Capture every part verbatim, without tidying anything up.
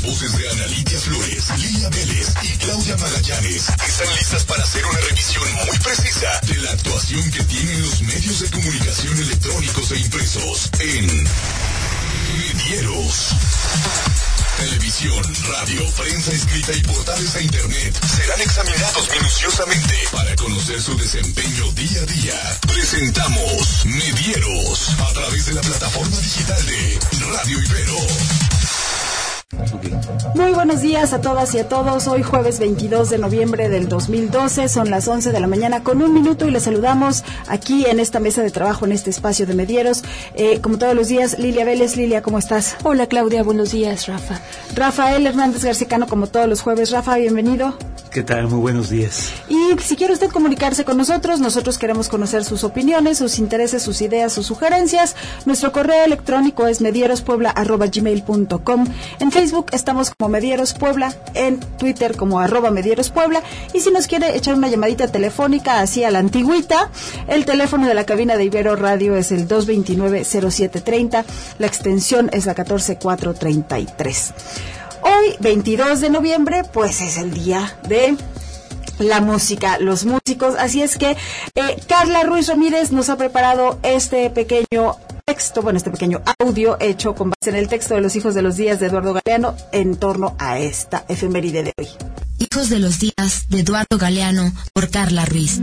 voces de Ana Lidia Flores, Lilia Vélez y Claudia Magallanes están listas para hacer una revisión muy precisa de la actuación que tienen los medios de comunicación electrónicos e impresos en Medieros. Televisión, radio, prensa escrita y portales a internet serán examinados minuciosamente para conocer su desempeño día a día. Presentamos Medieros a través de la plataforma digital de Radio Ibero. Muy buenos días a todas y a todos. Hoy jueves veintidós de noviembre del dos mil doce, son las once de la mañana con un minuto y les saludamos aquí en esta mesa de trabajo, en este espacio de Medieros. Eh, como todos los días, Lilia Vélez. Lilia, ¿cómo estás? Hola Claudia, buenos días, Rafa. Rafael Hernández Garcecano, como todos los jueves. Rafa, bienvenido. ¿Qué tal? Muy buenos días. Y si quiere usted comunicarse con nosotros, nosotros queremos conocer sus opiniones, sus intereses, sus ideas, sus sugerencias. Nuestro correo electrónico es medierospuebla arroba gmail punto com. En Facebook estamos como Medieros Puebla, en Twitter como arroba Medieros Puebla, y si nos quiere echar una llamadita telefónica así a la antigüita, el teléfono de la cabina de Ibero Radio es el dos dos nueve cero siete tres cero, la extensión es la catorce cuatro treinta y tres. Hoy, veintidós de noviembre, pues es el día de la música, los músicos, así es que eh, Carla Ruiz Ramírez nos ha preparado este pequeño texto, bueno, este pequeño audio hecho con base en el texto de Los Hijos de los Días de Eduardo Galeano en torno a esta efeméride de hoy. Hijos de los Días de Eduardo Galeano por Carla Ruiz.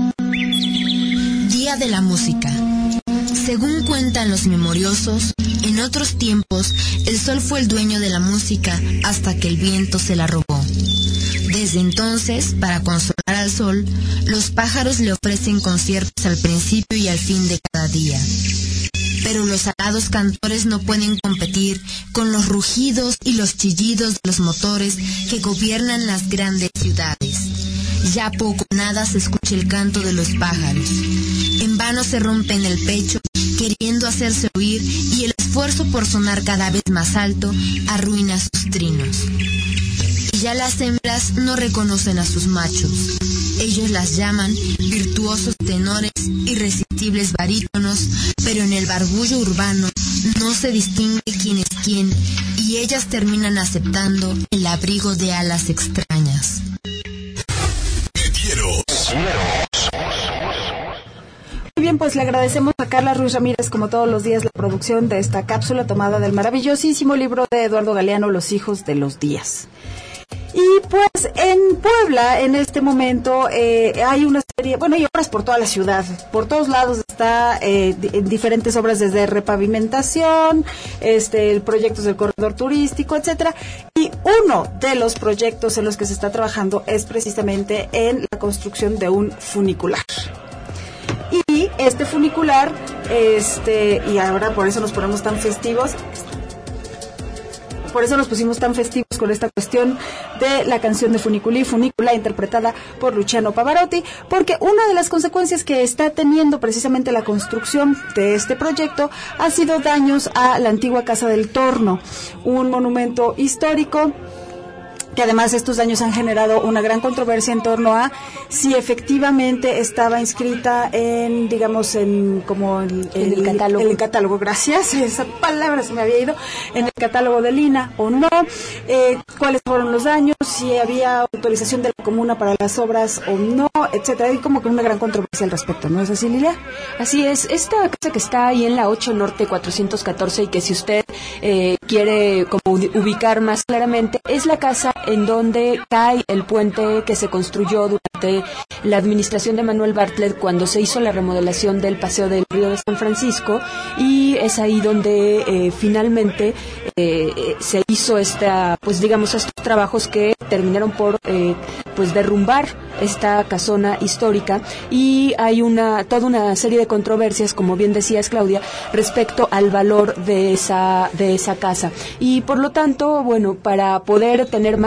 Día de la música. Según cuentan los memoriosos, en otros tiempos el sol fue el dueño de la música hasta que el viento se la robó. Desde entonces, para consolar al sol, los pájaros le ofrecen conciertos al principio y al fin de cada día. Pero los alados cantores no pueden competir con los rugidos y los chillidos de los motores que gobiernan las grandes ciudades. Ya poco o nada se escucha el canto de los pájaros. En vano se rompen el pecho queriendo hacerse oír y el esfuerzo por sonar cada vez más alto arruina sus trinos. Y ya las hembras no reconocen a sus machos. Ellos las llaman virtuosos tenores, irresistibles barítonos, pero en el barbullo urbano no se distingue quién es quién y ellas terminan aceptando el abrigo de alas extrañas. Muy bien, pues le agradecemos a Carla Ruiz Ramírez, como todos los días, la producción de esta cápsula tomada del maravillosísimo libro de Eduardo Galeano, Los Hijos de los Días. Y pues en Puebla, en este momento, eh, hay una serie, bueno, hay obras por toda la ciudad, por todos lados está eh, en diferentes obras, desde repavimentación, este, proyectos del corredor turístico, etcétera. Y uno de los proyectos en los que se está trabajando es precisamente en la construcción de un funicular. Y este funicular, este, y ahora por eso nos ponemos tan festivos, por eso nos pusimos tan festivos con esta cuestión de la canción de Funiculí, Funícula, interpretada por Luciano Pavarotti, porque una de las consecuencias que está teniendo precisamente la construcción de este proyecto ha sido daños a la antigua Casa del Torno, un monumento histórico que además estos daños han generado una gran controversia en torno a si efectivamente estaba inscrita en, digamos, en como el, el, en el catálogo. En el catálogo, gracias, esa palabra se me había ido, en el catálogo del I N A o no, eh, cuáles fueron los daños, si había autorización de la comuna para las obras o no, etcétera. Hay como que una gran controversia al respecto, ¿no es así, Lilia? Así es, esta casa que está ahí en la ocho Norte cuatrocientos catorce y que si usted eh, quiere como ubicar más claramente, es la casa en donde cae el puente que se construyó durante la administración de Manuel Bartlett cuando se hizo la remodelación del Paseo del Río de San Francisco, y es ahí donde eh, finalmente eh, se hizo esta, pues digamos, estos trabajos que terminaron por eh, pues derrumbar esta casona histórica, y hay una toda una serie de controversias, como bien decías, Claudia, respecto al valor de esa de esa casa, y por lo tanto, bueno, para poder tener más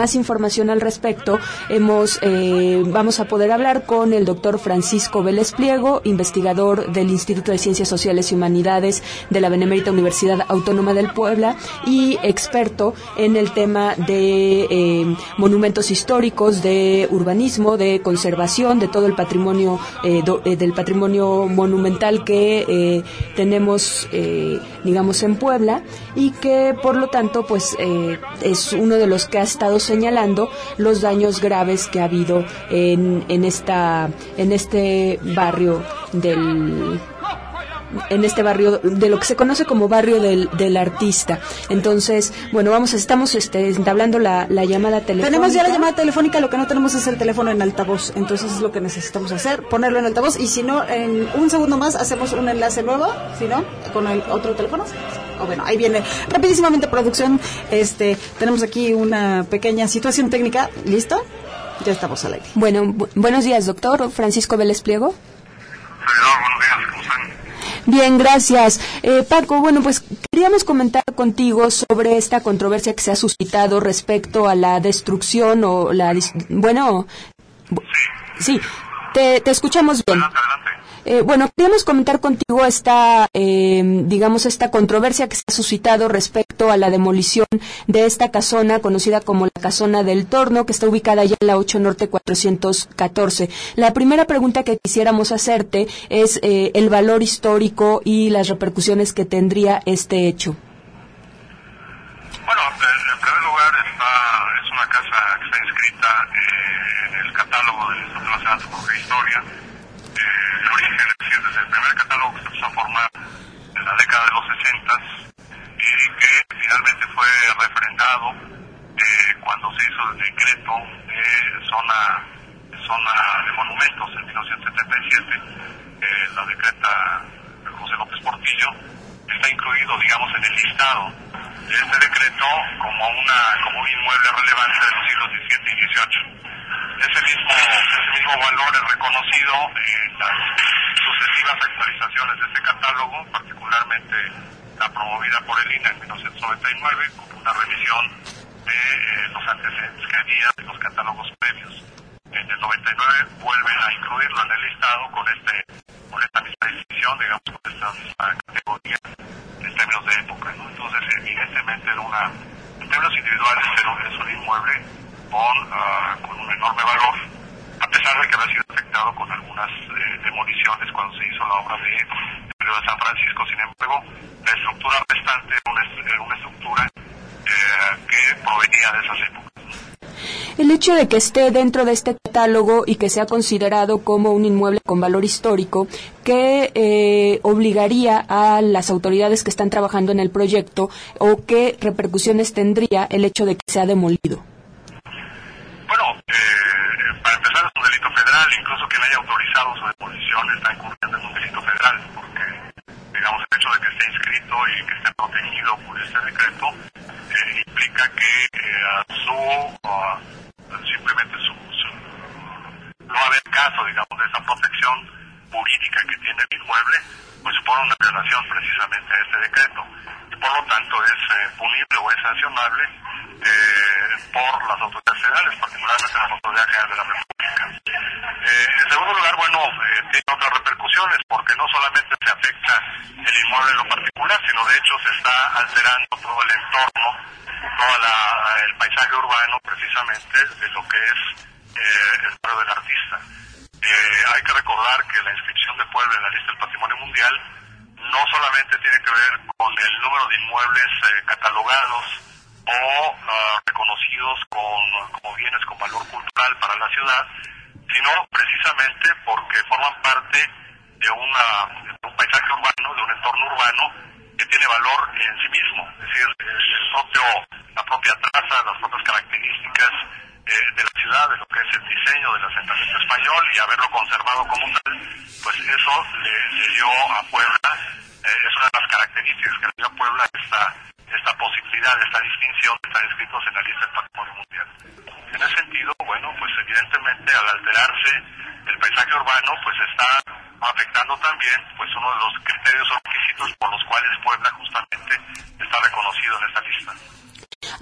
más información al respecto, hemos eh, vamos a poder hablar con el doctor Francisco Vélez Pliego, investigador del Instituto de Ciencias Sociales y Humanidades de la Benemérita Universidad Autónoma del Puebla y experto en el tema de eh, monumentos históricos, de urbanismo, de conservación, de todo el patrimonio eh, do, eh, del patrimonio monumental que eh, tenemos, eh, digamos, en Puebla, y que por lo tanto pues eh, es uno de los que ha estado señalando los daños graves que ha habido en, en esta en este barrio del en este barrio de lo que se conoce como barrio del, del artista. Entonces, bueno, vamos, estamos este, entablando la, la llamada telefónica. Tenemos ya la llamada telefónica, lo que no tenemos es el teléfono en altavoz, entonces es lo que necesitamos hacer, ponerlo en altavoz, y si no, en un segundo más hacemos un enlace nuevo, si no, con el otro teléfono. O bueno, ahí viene rapidísimamente producción. Este, tenemos aquí una pequeña situación técnica, ¿listo? Ya estamos al aire. Bueno, bu- buenos días, doctor Francisco Vélez Pliego. Señor, buenos días, ¿cómo están? Bien, gracias. Eh, Paco, bueno, pues queríamos comentar contigo sobre esta controversia que se ha suscitado respecto a la destrucción o la... Dis- bueno, sí, te, te escuchamos bien. Adelante, adelante. Eh, bueno, queríamos comentar contigo esta, eh, digamos, esta controversia que se ha suscitado respecto a la demolición de esta casona conocida como la Casona del Torno, que está ubicada allá en la ocho Norte cuatrocientos catorce. La primera pregunta que quisiéramos hacerte es eh, el valor histórico y las repercusiones que tendría este hecho. Bueno, en primer lugar, está, es una casa que está inscrita eh, en el catálogo del Instituto Nacional de Antropología e Historia. Eh, el origen, es decir, desde el primer catálogo que se empezó a formar en la década de los sesentas y que finalmente fue refrendado eh, cuando se hizo el decreto de zona, de zona de monumentos en mil novecientos setenta y siete, eh, la decreta José López Portillo, está incluido, digamos, en el listado de este decreto como una como un inmueble relevante de los siglos diecisiete y dieciocho. Ese mismo, ese mismo valor es reconocido en las sucesivas actualizaciones de este catálogo, particularmente la promovida por el I N A en mil novecientos noventa y nueve, como una revisión de eh, los antecedentes que había de los catálogos previos. En el noventa y nueve vuelven a incluirlo en el listado con este con esta misma distinción, digamos, con esta misma categoría en términos de época, ¿no? Entonces, evidentemente, era una, en términos individuales, es un inmueble con, uh, con un enorme valor, a pesar de que había sido afectado con algunas eh, demoliciones cuando se hizo la obra de, de San Francisco. Sin embargo, la estructura restante era una, era una estructura eh, que provenía de esas épocas. El hecho de que esté dentro de este catálogo y que sea considerado como un inmueble con valor histórico, ¿qué eh, obligaría a las autoridades que están trabajando en el proyecto o qué repercusiones tendría el hecho de que sea demolido? Bueno, eh, para empezar es un delito federal, incluso quien haya autorizado su demolición está incurriendo en un delito federal, porque, digamos, el hecho de que esté inscrito y que esté protegido por este decreto eh, implica que eh, su, uh, simplemente su, su, no haber caso, digamos, de esa protección jurídica que tiene el inmueble, pues supone una violación precisamente a este decreto, y por lo tanto es eh, punible o es sancionable eh, por las autoridades federales, particularmente la Autoridad General de la República. Eh, en segundo lugar, bueno, eh, tiene otras repercusiones, porque no solamente se afecta el inmueble en lo particular, sino de hecho se está alterando todo el entorno, todo la, el paisaje urbano, precisamente, de lo que es eh, el barrio del artista. Eh, hay que recordar que la inscripción de Puebla en la lista del Patrimonio Mundial no solamente tiene que ver con el número de inmuebles eh, catalogados o uh, reconocidos con, como bienes con valor cultural para la ciudad, sino precisamente porque forman parte de, una, de un paisaje urbano, de un entorno urbano que tiene valor en sí mismo, es decir, el propio, la propia traza, las propias características eh, de la ciudad, de lo que es el diseño del asentamiento español, y haberlo conservado como tal, pues eso le, le dio a Puebla, eh, es una de las características que le dio a Puebla esta, esta posibilidad, esta distinción de estar inscritos en la lista del Patrimonio Mundial. En ese sentido, bueno, pues evidentemente al alterarse el paisaje urbano, pues está afectando también pues uno de los criterios o requisitos por los cuales Puebla justamente está reconocido en esta lista.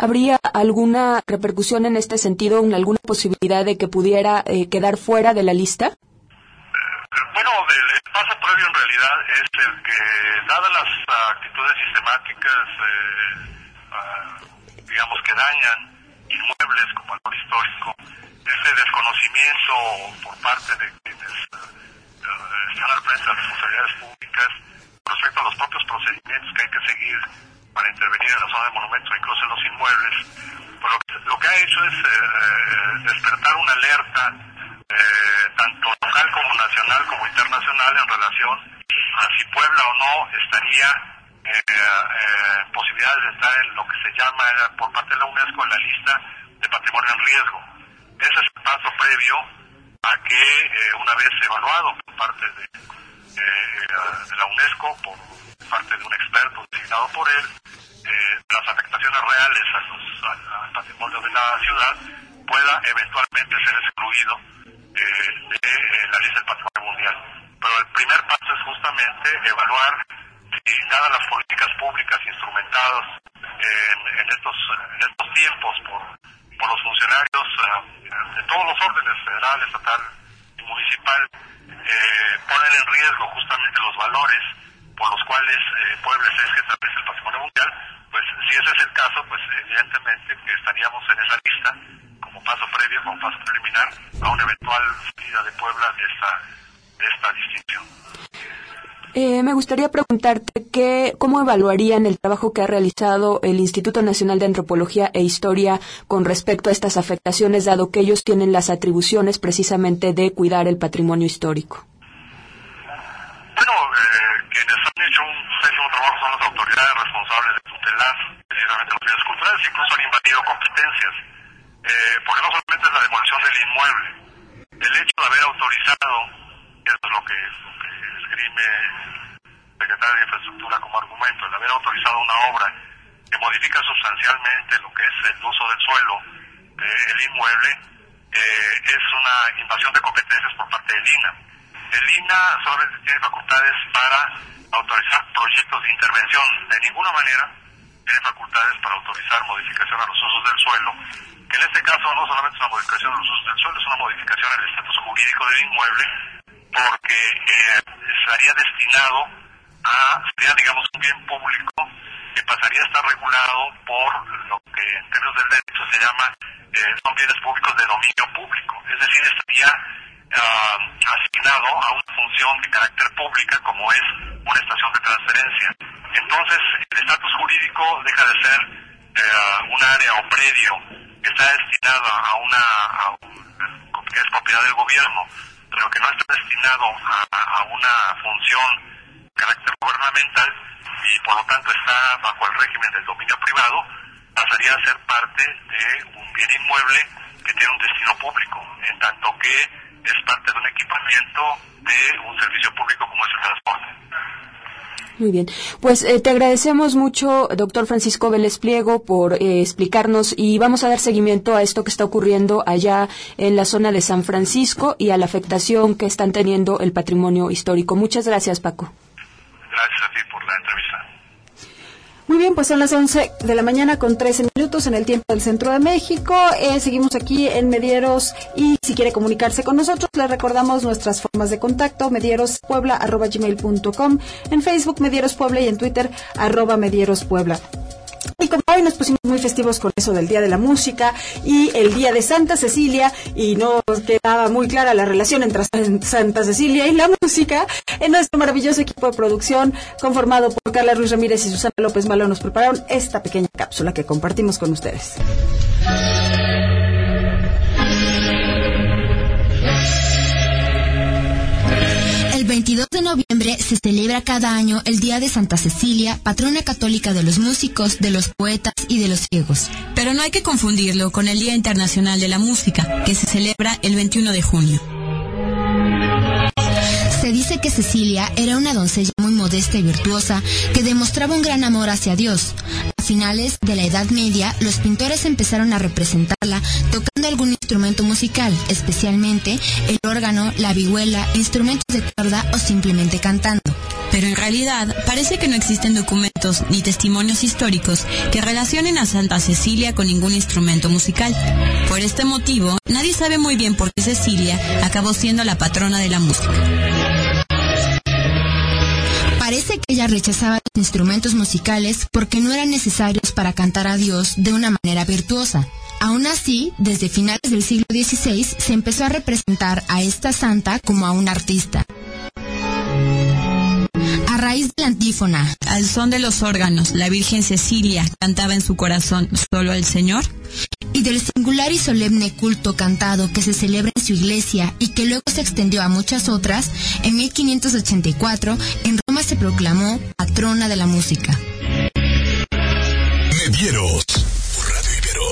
¿Habría alguna repercusión en este sentido, alguna posibilidad de que pudiera eh, quedar fuera de la lista? Eh, bueno, el, el paso previo en realidad es el que, dadas las uh, actitudes sistemáticas, eh, uh, digamos, que dañan inmuebles como valor histórico, ese desconocimiento por parte de quienes uh, uh, están al frente de las responsabilidades públicas respecto a los propios procedimientos que hay que seguir para intervenir en la zona de monumentos, incluso en los inmuebles, pues lo, que, lo que ha hecho es eh, despertar una alerta eh, tanto local como nacional como internacional en relación a si Puebla o no estaría eh, eh, posibilidades de estar en lo que se llama por parte de la UNESCO en la lista de patrimonio en riesgo. Ese es el paso previo a que eh, una vez evaluado por parte de, eh, de la UNESCO, por parte de un experto designado por él, eh, las afectaciones reales a los, a, al patrimonio de la ciudad, pueda eventualmente ser excluido eh, de eh, la lista del patrimonio mundial. Pero el primer paso es justamente evaluar si, dadas las políticas públicas instrumentadas en, en, estos, en estos tiempos por, por los funcionarios uh, de todos los órdenes, federal, estatal y municipal, eh, ponen en riesgo justamente los valores por los cuales eh, Puebla es que establece el patrimonio mundial. Pues si ese es el caso, pues evidentemente que estaríamos en esa lista como paso previo, como paso preliminar a una eventual salida de Puebla de esta, de esta distinción. Eh, me gustaría preguntarte que, ¿cómo evaluarían el trabajo que ha realizado el Instituto Nacional de Antropología e Historia con respecto a estas afectaciones, dado que ellos tienen las atribuciones precisamente de cuidar el patrimonio histórico? Bueno, eh, quienes han hecho un pésimo trabajo son las autoridades responsables de tutelar precisamente los bienes culturales, incluso han invadido competencias, eh, porque no solamente es la demolición del inmueble, el hecho de haber autorizado, eso es lo que, lo que esgrime el secretario de Infraestructura como argumento, el haber autorizado una obra que modifica sustancialmente lo que es el uso del suelo del inmueble, eh, es una invasión de competencias por parte del I N A. El I N A solamente tiene facultades para autorizar proyectos de intervención. De ninguna manera tiene facultades para autorizar modificación a los usos del suelo, que en este caso no solamente es una modificación a los usos del suelo, es una modificación al estatus jurídico del inmueble, porque eh, estaría destinado a, sería digamos un bien público que pasaría a estar regulado por lo que en términos del derecho se llama, eh, son bienes públicos de dominio público, es decir, estaría Uh, asignado a una función de carácter pública como es una estación de transferencia. Entonces, el estatus jurídico deja de ser uh, un área o predio que está destinado a una a un, que es propiedad del gobierno, pero que no está destinado a, a una función de carácter gubernamental y por lo tanto está bajo el régimen del dominio privado, pasaría a ser parte de un bien inmueble que tiene un destino público, en tanto que es parte de un equipamiento de un servicio público como es el transporte. Muy bien, pues eh, te agradecemos mucho, doctor Francisco Vélez Pliego, por eh, explicarnos y vamos a dar seguimiento a esto que está ocurriendo allá en la zona de San Francisco y a la afectación que están teniendo el patrimonio histórico. Muchas gracias, Paco. Gracias a ti por la entrevista. Muy bien, pues son las once de la mañana con trece minutos en el tiempo del Centro de México. Eh, seguimos aquí en Medieros y si quiere comunicarse con nosotros, le recordamos nuestras formas de contacto: medierospuebla arroba gmail punto com, en Facebook Medieros Puebla y en Twitter arroba Medieros Puebla. Y como hoy nos pusimos muy festivos con eso del Día de la Música y el Día de Santa Cecilia, y no quedaba muy clara la relación entre Santa Cecilia y la música, en nuestro maravilloso equipo de producción, conformado por Carla Ruiz Ramírez y Susana López Malo, nos prepararon esta pequeña cápsula que compartimos con ustedes. El veintidós de noviembre se celebra cada año el Día de Santa Cecilia, patrona católica de los músicos, de los poetas y de los ciegos. Pero no hay que confundirlo con el Día Internacional de la Música, que se celebra el veintiuno de junio. Se dice que Cecilia era una doncella muy modesta y virtuosa que demostraba un gran amor hacia Dios. A finales de la Edad Media, los pintores empezaron a representarla tocando algún instrumento musical, especialmente el órgano, la vihuela, instrumentos de cuerda o simplemente cantando. pero en realidad parece que no existen documentos ni testimonios históricos que relacionen a Santa Cecilia con ningún instrumento musical. Por este motivo, nadie sabe muy bien por qué Cecilia acabó siendo la patrona de la música. Parece que ella rechazaba los instrumentos musicales porque no eran necesarios para cantar a Dios de una manera virtuosa. Aún así, desde finales del siglo dieciséis se empezó a representar a esta santa como a una artista. A raíz de la antífona, al son de los órganos, la Virgen Cecilia cantaba en su corazón solo al Señor, y del singular y solemne culto cantado que se celebra en su iglesia y que luego se extendió a muchas otras, en mil quinientos ochenta y cuatro en Roma se proclamó patrona de la música. Medieros, por Radio Ibero.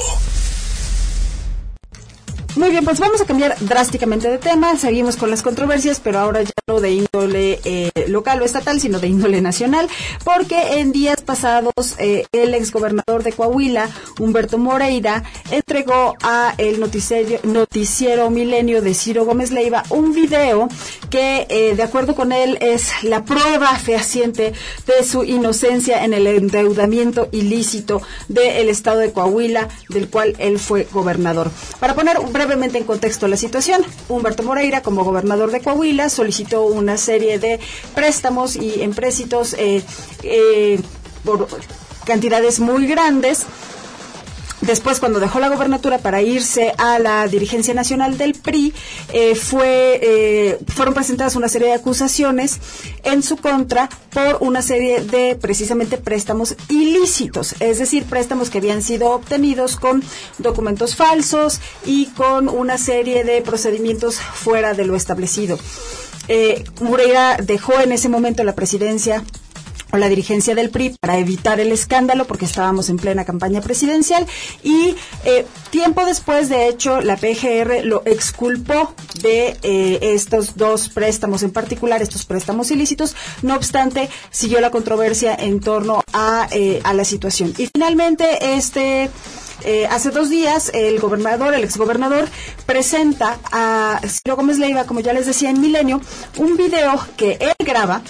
Muy bien, pues vamos a cambiar drásticamente de tema. Seguimos con las controversias, pero ahora ya no de índole eh, local o estatal, sino de índole nacional, porque en días pasados eh, el exgobernador de Coahuila, Humberto Moreira, entregó a el noticiero, noticiero Milenio de Ciro Gómez Leiva un video que, eh, de acuerdo con él, es la prueba fehaciente de su inocencia en el endeudamiento ilícito del estado de Coahuila, del cual él fue gobernador. Para poner un brevemente en contexto la situación, Humberto Moreira, como gobernador de Coahuila, solicitó una serie de préstamos y empréstitos eh, eh, por cantidades muy grandes. Después, cuando dejó la gobernatura para irse a la dirigencia nacional del P R I, eh, fue, eh, fueron presentadas una serie de acusaciones en su contra por una serie de, precisamente, préstamos ilícitos, es decir, préstamos que habían sido obtenidos con documentos falsos y con una serie de procedimientos fuera de lo establecido. Eh, Moreira dejó en ese momento la presidencia o la dirigencia del P R I para evitar el escándalo, porque estábamos en plena campaña presidencial, y eh, tiempo después, de hecho, la P G R lo exculpó de eh, estos dos préstamos en particular, estos préstamos ilícitos. No obstante, siguió la controversia en torno a, eh, a la situación. Y finalmente, este... Eh, hace dos días, el gobernador, el exgobernador, presenta a Ciro Gómez Leiva, como ya les decía, en Milenio, un video que él graba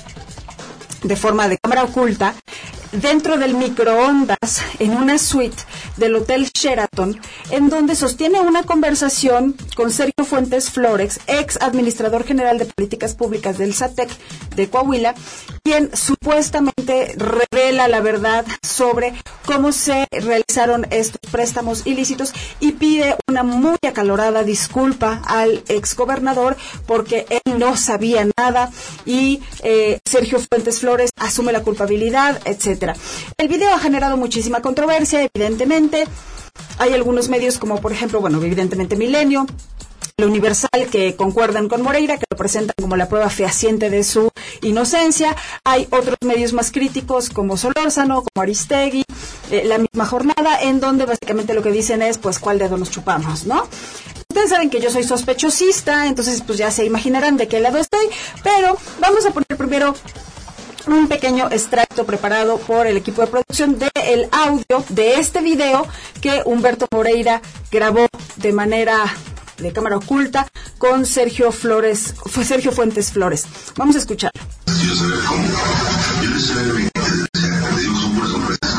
de forma de cámara oculta dentro del microondas en una suite del Hotel Sheraton, en donde sostiene una conversación con Sergio Fuentes Flores, ex administrador general de políticas públicas del SATEC de Coahuila, quien supuestamente revela la verdad sobre cómo se realizaron estos préstamos ilícitos y pide una muy acalorada disculpa al exgobernador porque él no sabía nada y eh, Sergio Fuentes Flores asume la culpabilidad, etcétera. El video ha generado muchísima controversia, evidentemente. Hay algunos medios como, por ejemplo, bueno, evidentemente Milenio, El Universal, que concuerdan con Moreira, que lo presentan como la prueba fehaciente de su inocencia. Hay otros medios más críticos como Solórzano, como Aristegui, eh, La Misma Jornada, en donde básicamente lo que dicen es, pues, ¿cuál dedo nos chupamos, no? Ustedes saben que yo soy sospechosista, entonces pues ya se imaginarán de qué lado estoy, pero vamos a poner primero un pequeño extracto preparado por el equipo de producción del audio de este video que Humberto Moreira grabó de manera de cámara oculta con Sergio Flores, fue Sergio Fuentes Flores. Vamos a escucharlo. Yo saber cómo, yo les saber bien, le digo, son por sorpresas,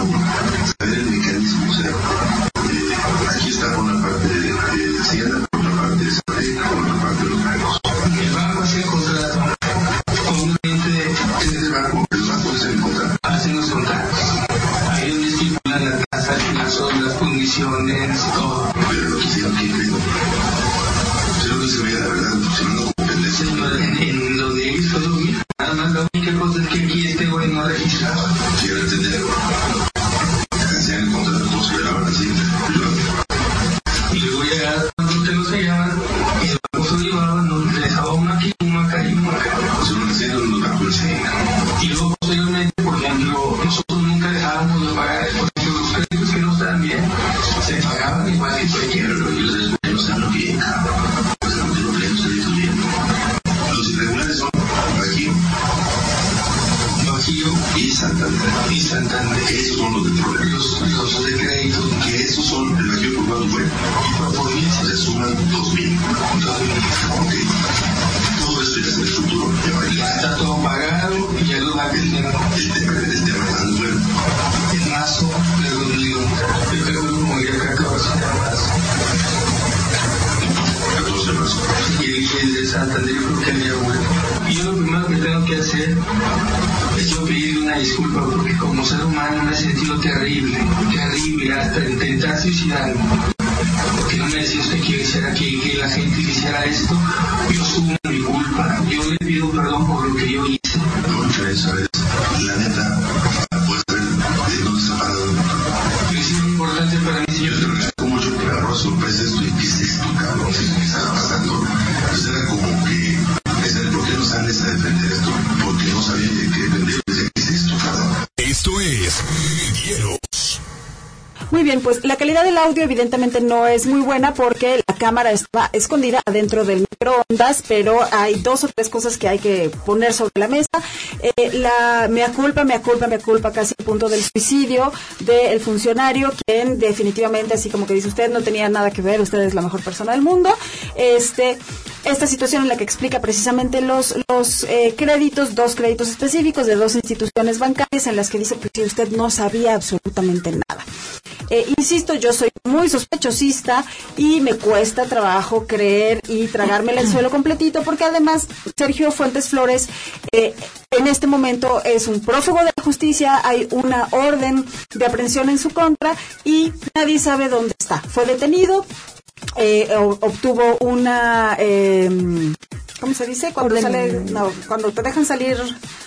saber el mecanismo, o sea, eh, aquí está con la parte de, de Hacienda, con la parte de Sade, con la parte de los bancos. El banco hace contrato con un ente del banco, el banco es el contrato, hacen los contratos. Ahí donde estipulan la tasa, las condiciones, todo. Pero lo que hicieron que creo, creo que se vea la verdad, si no, no señora, en, en donde he visto lo mismo, nada más la única cosa es que aquí este güey no ha registrado. Quiero entender, hacían el contrato como si fuera así, y luego ya cuando usted no se llama, y el banco se llevaba, nos les daba uno aquí, uno acá y uno acá. Se lo hacían los bancos y luego posteriormente, por ejemplo, nosotros nunca dejábamos de pagar, por ejemplo, los créditos que no estaban bien, se pagaban igual que cualquier otro, y los después no están bien, pues no tengo plenos créditos bien. Los irregulares son Bajío, Bajío y Santander. Y Santander, esos son los de problemas, los, los de crédito, que esos son, el Bajío por cuánto fue, y por mil se suman dos mil. Ok. Todo esto ya se estructuró. Está todo pagado, ya Santander, yo creo que había bueno. Y yo lo primero que tengo que hacer es yo pedirle una disculpa, porque como ser humano me he sentido terrible, terrible, hasta intentar suicidarme. Porque no me decía usted que, hiciera, que, que la gente hiciera esto. Yo asumo mi culpa, yo le pido perdón por lo que yo hice. Mucho eso es, la neta, pues de dónde está parado. Pero es muy importante para mí, señor. Yo te agradezco mucho que agarró sorpresa esto y que es esto, cabrón, que estaba pasando. Pues era como que, es el por qué no sales a defender esto, porque no sabían de qué defender, de qué es esto, cabrón. Esto es Medieros. Muy bien, pues la calidad del audio evidentemente no es muy buena porque la cámara está escondida adentro del microondas, pero hay dos o tres cosas que hay que poner sobre la mesa. Eh, la mea culpa, mea culpa, mea culpa, casi al punto del suicidio del funcionario, quien definitivamente, así como que dice usted, no tenía nada que ver, usted es la mejor persona del mundo. Este, esta situación en la que explica precisamente los, los eh, créditos, dos créditos específicos de dos instituciones bancarias en las que dice que usted no sabía absolutamente nada. Eh, insisto, yo soy muy sospechosista y me cuesta trabajo creer y tragármela el suelo completito, porque además Sergio Fuentes Flores eh, en este momento es un prófugo de la justicia, hay una orden de aprehensión en su contra y nadie sabe dónde está. Fue detenido, eh, obtuvo una, eh, ¿cómo se dice? Cuando sale, no, cuando te dejan salir...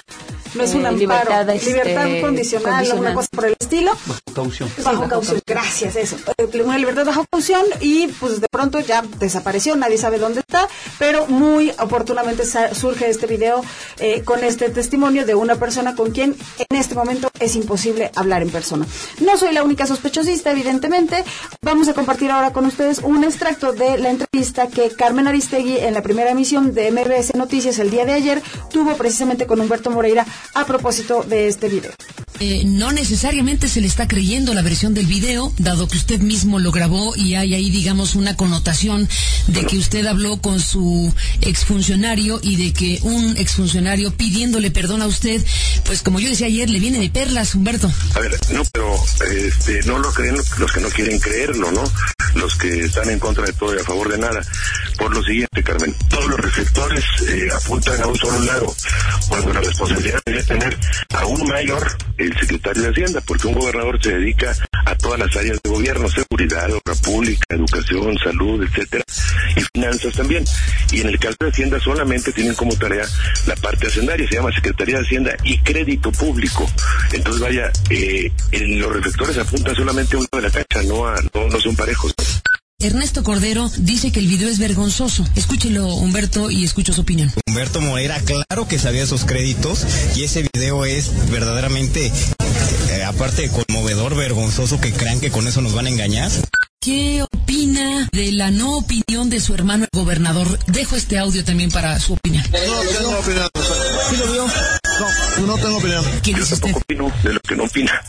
No es un eh, amparo, libertad, este, libertad condicional, condicional, una cosa por el estilo. Bajo caución. Bajo, sí, bajo caución, gracias, eso. Una libertad bajo caución y pues de pronto ya desapareció, nadie sabe dónde está, pero muy oportunamente surge este video eh, con este testimonio de una persona con quien en este momento es imposible hablar en persona. No soy la única sospechosista, evidentemente. Vamos a compartir ahora con ustedes un extracto de la entrevista que Carmen Aristegui en la primera emisión de M B S Noticias el día de ayer tuvo precisamente con Humberto Moreira a propósito de este video. Eh, no necesariamente se le está creyendo la versión del video, dado que usted mismo lo grabó y hay ahí, digamos, una connotación de que usted habló con su exfuncionario y de que un exfuncionario pidiéndole perdón a usted, pues como yo decía ayer, le viene de perlas, Humberto. A ver, no, pero este, no lo creen los que no quieren creerlo, ¿no? Los que están en contra de todo y a favor de nada. Por lo siguiente, Carmen, todos los reflectores eh, apuntan a un solo lado, cuando la responsabilidad debe tener aún mayor el secretario de Hacienda, porque un gobernador se dedica a todas las áreas de gobierno, seguridad, obra pública, educación, salud, etcétera, y finanzas también. Y en el caso de Hacienda solamente tienen como tarea la parte hacendaria, se llama Secretaría de Hacienda y Crédito Público. Entonces vaya, eh, en los reflectores apuntan solamente a uno de la cancha, no, a, no, no son parejos. Ernesto Cordero dice que el video es vergonzoso. Escúchelo, Humberto, y escucho su opinión. Humberto Moreira, claro que sabía esos créditos, y ese video es verdaderamente, eh, aparte de conmovedor, vergonzoso, que crean que con eso nos van a engañar. ¿Qué opina de la no opinión de su hermano el gobernador? Dejo este audio también para su opinión. No, no tengo opinión. ¿Sí lo vio? No, no tengo opinión. ¿Qué Yo dice tampoco usted? opino de lo que no opina.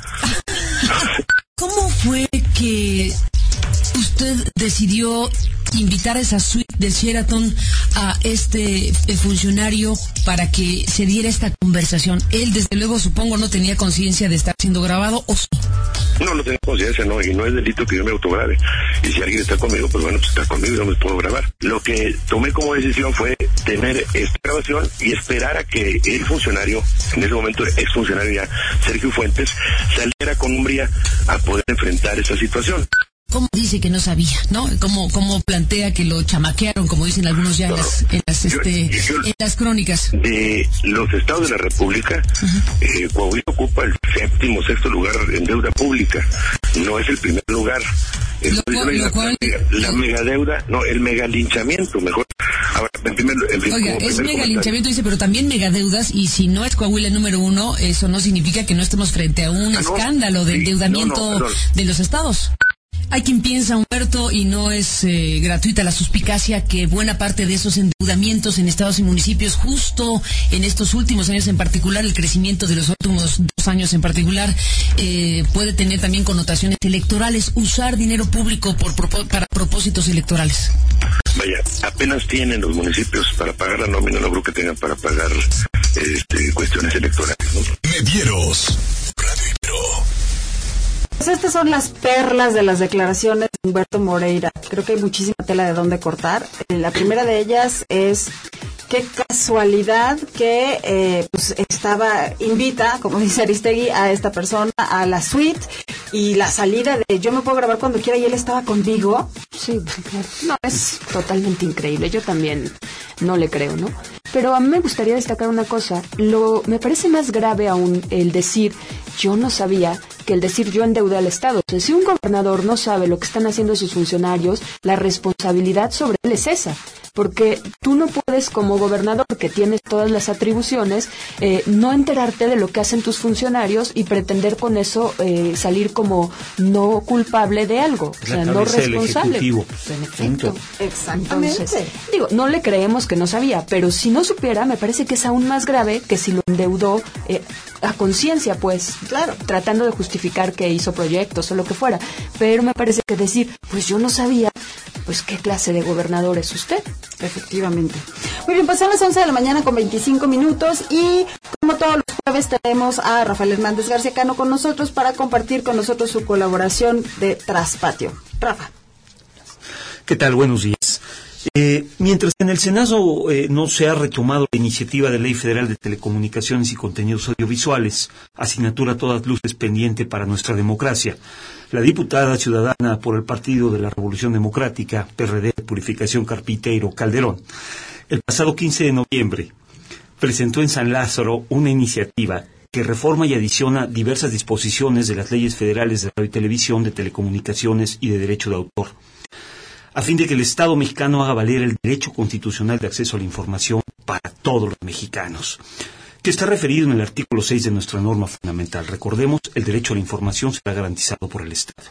¿Cómo fue que usted decidió invitar a esa suite del Sheraton a este funcionario para que se diera esta conversación? Él, desde luego, supongo, no tenía conciencia de estar siendo grabado, ¿o sí? No, no tengo conciencia, no, y no es delito que yo me autograbe. Y si alguien está conmigo, pues bueno, pues está conmigo y no me puedo grabar. Lo que tomé como decisión fue tener esta grabación y esperar a que el funcionario, en ese momento ex funcionario ya, Sergio Fuentes, saliera con umbría a poder enfrentar esa situación. ¿Cómo dice que no sabía, no? ¿Cómo, cómo plantea que lo chamaquearon, como dicen algunos ya en las, en las, este, yo, yo, en las crónicas? De los estados de la República, uh-huh. eh, Coahuila ocupa el séptimo, sexto lugar en deuda pública. No es el primer lugar. Lo cual, la, lo cual, la, la megadeuda, no, el megalinchamiento, mejor. Ahora, en primer, en primer, Oiga, es megalinchamiento, dice, pero también megadeudas, y si no es Coahuila el número uno, eso no significa que no estemos frente a un ah, escándalo no, de sí, endeudamiento no, no, de los estados. Hay quien piensa, Humberto, y no es eh, gratuita la suspicacia, que buena parte de esos endeudamientos en estados y municipios, justo en estos últimos años en particular, el crecimiento de los últimos dos años en particular, eh, puede tener también connotaciones electorales, usar dinero público por para propósitos electorales. Vaya, apenas tienen los municipios para pagar la nómina, no creo que tengan para pagar este, cuestiones electorales, ¿no? Medieros. Radio Ibero. Pues estas son las perlas de las declaraciones de Humberto Moreira. Creo que hay muchísima tela de dónde cortar. La primera de ellas es: qué casualidad que eh, pues estaba, invita, como dice Aristegui, a esta persona a la suite, y la salida de yo me puedo grabar cuando quiera y él estaba conmigo. Sí, claro. No, es totalmente increíble. Yo también no le creo, ¿no? Pero a mí me gustaría destacar una cosa. Lo, me parece más grave aún el decir yo no sabía que el decir yo endeudé al Estado. O sea, si un gobernador no sabe lo que están haciendo sus funcionarios, la responsabilidad sobre él es esa. Porque tú no puedes, como gobernador, que tienes todas las atribuciones, eh, no enterarte de lo que hacen tus funcionarios y pretender con eso eh, salir como no culpable de algo, o sea, no responsable. En efecto, exactamente. Entonces, digo, no le creemos que no sabía, pero si no supiera, me parece que es aún más grave que si lo endeudó eh, a conciencia, pues, claro, tratando de justificar que hizo proyectos o lo que fuera. Pero me parece que decir, pues yo no sabía, pues qué clase de gobernador es usted. Efectivamente. Muy bien, pues son las once de la mañana con veinticinco minutos y como todos los jueves tenemos a Rafael Hernández García Cano con nosotros para compartir con nosotros su colaboración de Traspatio. Rafa. ¿Qué tal? Buenos días. Eh, mientras en el Senado eh, no se ha retomado la iniciativa de Ley Federal de Telecomunicaciones y Contenidos Audiovisuales, asignatura a todas luces pendiente para nuestra democracia, la diputada ciudadana por el Partido de la Revolución Democrática, P R D, Purificación Carpinteiro Calderón, el pasado quince de noviembre presentó en San Lázaro una iniciativa que reforma y adiciona diversas disposiciones de las leyes federales de radio y televisión, de telecomunicaciones y de derecho de autor, a fin de que el Estado mexicano haga valer el derecho constitucional de acceso a la información para todos los mexicanos, que está referido en el artículo seis de nuestra norma fundamental. Recordemos, el derecho a la información será garantizado por el Estado.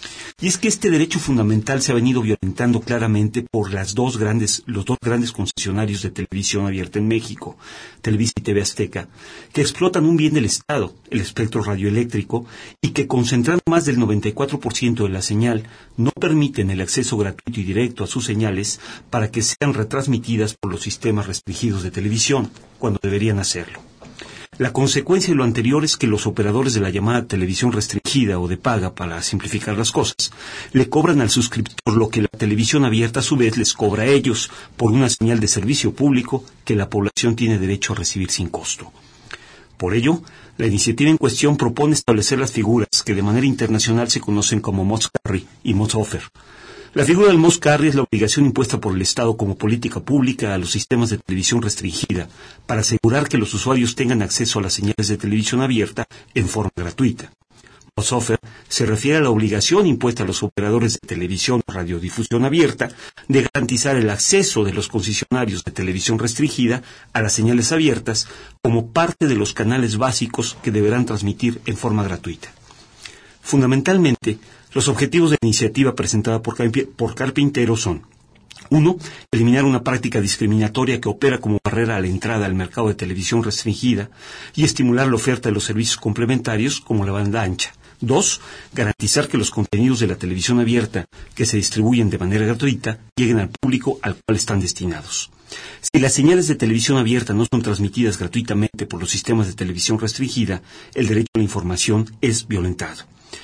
Y es que este derecho fundamental se ha venido violentando claramente por las dos grandes, los dos grandes concesionarios de televisión abierta en México, Televisa y T V Azteca, que explotan un bien del Estado, el espectro radioeléctrico, y que concentrando más del noventa y cuatro por ciento de la señal, no permiten el acceso gratuito y directo a sus señales para que sean retransmitidas por los sistemas restringidos de televisión, cuando deberían hacerlo. La consecuencia de lo anterior es que los operadores de la llamada televisión restringida o de paga, para simplificar las cosas, le cobran al suscriptor lo que la televisión abierta a su vez les cobra a ellos por una señal de servicio público que la población tiene derecho a recibir sin costo. Por ello, la iniciativa en cuestión propone establecer las figuras que de manera internacional se conocen como must carry y must offer. La figura del must carry es la obligación impuesta por el Estado como política pública a los sistemas de televisión restringida para asegurar que los usuarios tengan acceso a las señales de televisión abierta en forma gratuita. Must offer se refiere a la obligación impuesta a los operadores de televisión o radiodifusión abierta de garantizar el acceso de los concesionarios de televisión restringida a las señales abiertas como parte de los canales básicos que deberán transmitir en forma gratuita. Fundamentalmente, los objetivos de la iniciativa presentada por, por Carpintero son: uno, eliminar una práctica discriminatoria que opera como barrera a la entrada al mercado de televisión restringida y estimular la oferta de los servicios complementarios como la banda ancha. Dos, garantizar que los contenidos de la televisión abierta que se distribuyen de manera gratuita lleguen al público al cual están destinados. Si las señales de televisión abierta no son transmitidas gratuitamente por los sistemas de televisión restringida, el derecho a la información es violentado.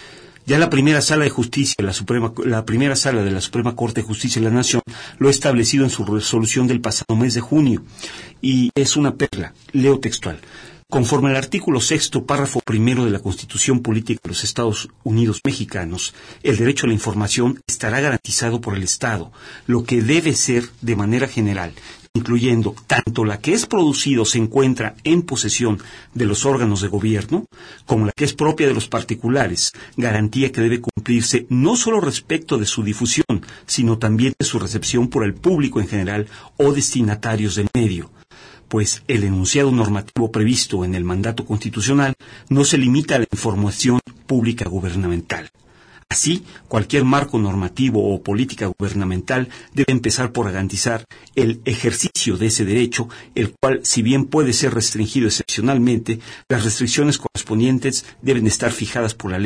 Ya la primera sala de justicia, la Suprema, la primera sala de la Suprema Corte de Justicia de la Nación lo ha establecido en su resolución del pasado mes de junio y es una perla. Leo textual. Conforme al artículo sexto, párrafo primero de la Constitución Política de los Estados Unidos Mexicanos, el derecho a la información estará garantizado por el Estado, lo que debe ser de manera general, incluyendo tanto la que es producido o se encuentra en posesión de los órganos de gobierno, como la que es propia de los particulares, garantía que debe cumplirse no solo respecto de su difusión, sino también de su recepción por el público en general o destinatarios del medio, pues el enunciado normativo previsto en el mandato constitucional no se limita a la información pública gubernamental. Así, cualquier marco normativo o política gubernamental debe empezar por garantizar el ejercicio de ese derecho, el cual, si bien puede ser restringido excepcionalmente, las restricciones correspondientes deben estar fijadas por la ley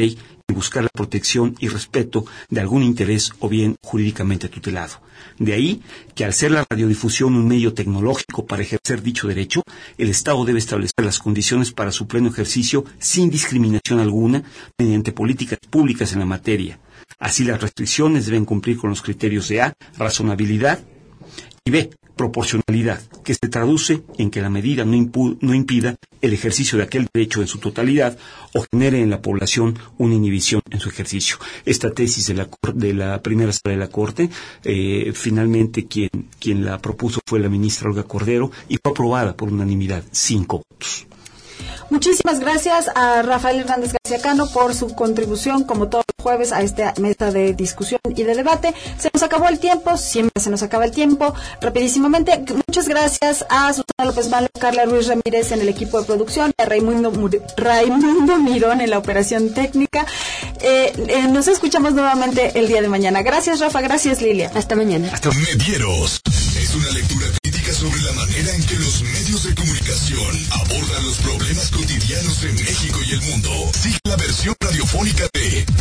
de buscar la protección y respeto de algún interés o bien jurídicamente tutelado. De ahí que al ser la radiodifusión un medio tecnológico para ejercer dicho derecho, el Estado debe establecer las condiciones para su pleno ejercicio sin discriminación alguna mediante políticas públicas en la materia. Así las restricciones deben cumplir con los criterios de A, razonabilidad, y B, proporcionalidad, que se traduce en que la medida no, impu- no impida el ejercicio de aquel derecho en su totalidad o genere en la población una inhibición en su ejercicio. Esta tesis de la, de la primera sala de la Corte, eh, finalmente quien, quien la propuso fue la ministra Olga Cordero y fue aprobada por unanimidad, cinco votos. Muchísimas gracias a Rafael Hernández García Cano por su contribución, como todos los jueves, a esta mesa de discusión y de debate. Se nos acabó el tiempo, siempre se nos acaba el tiempo, rapidísimamente. Muchas gracias a Susana López Malo, Carla Ruiz Ramírez en el equipo de producción, a Raimundo, Raimundo Mirón en la operación técnica. Eh, eh, nos escuchamos nuevamente el día de mañana. Gracias, Rafa, gracias, Lilia. Hasta mañana. Hasta Medieros es una lectura crítica sobre la manera en que los medios de comunicación abordan los problemas cotidianos en México y el mundo. Sigue la versión radiofónica de